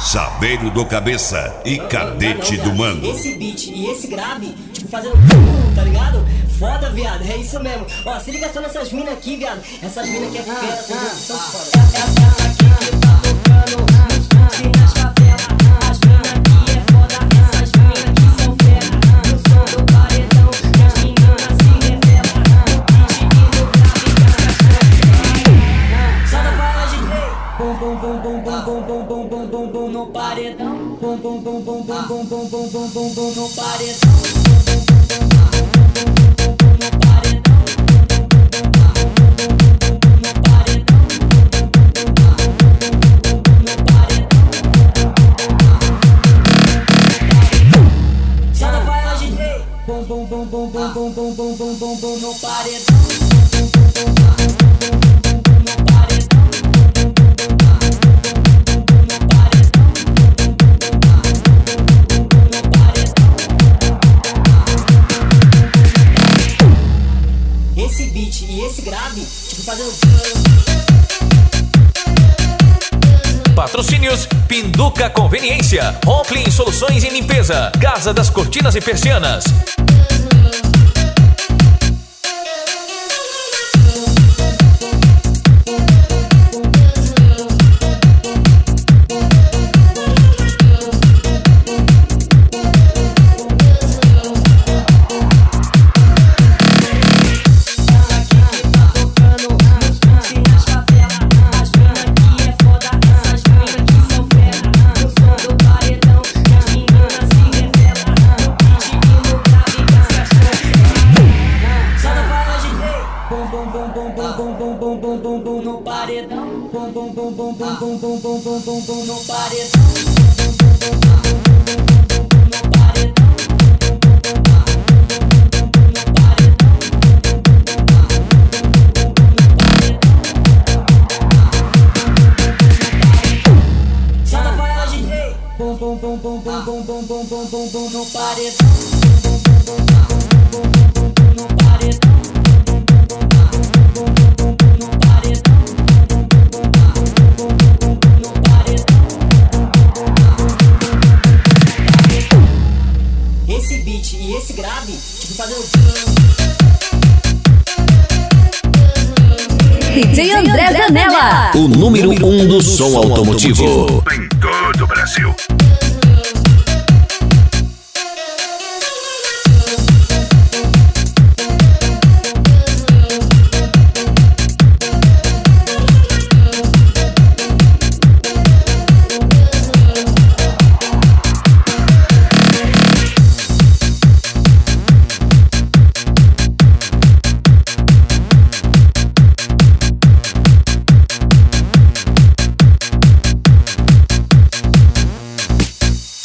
Chaveiro do Cabeça e Cadete do Mano. Esse beat e esse grave, tipo, fazendo tá ligado? Foda, viado, é isso mesmo. Ó, se liga só nessas minas aqui, viado. Essas minas que é fera, essas minas são foda. Essa aqui que tá tocando nos fundos e nas favelas. As minas aqui é foda, essas minas que são fera. No som do paredão, que as meninas se revelam. No beat e no grave, solta pra ela, DJ. Bum bum bum bum bum bum bum bum bum bum bum no paredão. Bum bum bum bum bum bum bum bum bum bum bum no paredão. Solta pra ela, DJ. Bum bum bum bum bum bum bum bum bum bum bum no paredão. Esse beat e esse grave, tipo, fazendo. Patrocínios: Pinduca Conveniência, Ronklin Soluções em Limpeza, Casa das Cortinas e Persianas. No paredão, bum bum bum bum bum bum bum bum bum bum bum no paredão. No paredão. Solta pra ela, DJ. Bum bum bum bum bum bum bum bum bum bum bum no paredão. No paredão. Esse beat e esse grave, tipo, fazendo. DJ André Zanella, O número 1 do som automotivo. Em todo o Brasil.